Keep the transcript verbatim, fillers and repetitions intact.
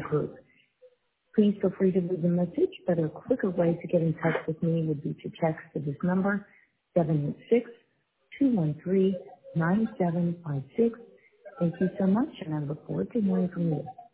group. Please feel free to leave a message, but a quicker way to get in touch with me would be to text to this number, seven eight six, two one three, nine seven five six. Thank you so much, and I look forward to hearing from you.